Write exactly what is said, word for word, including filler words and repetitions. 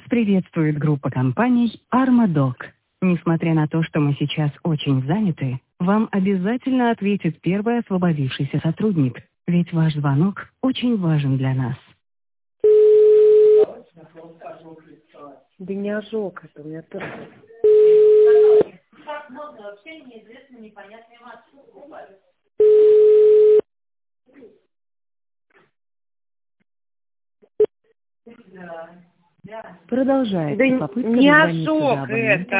приветствует группа компаний Armadoc. Несмотря на то, что мы сейчас очень заняты, вам обязательно ответит первый освободившийся сотрудник, ведь ваш звонок очень важен для нас. Да не ожог, это у меня тоже. Как можно вообще неизвестно непонятные маршруты. Продолжается Да попытка не дозвониться до ожог абонента. это.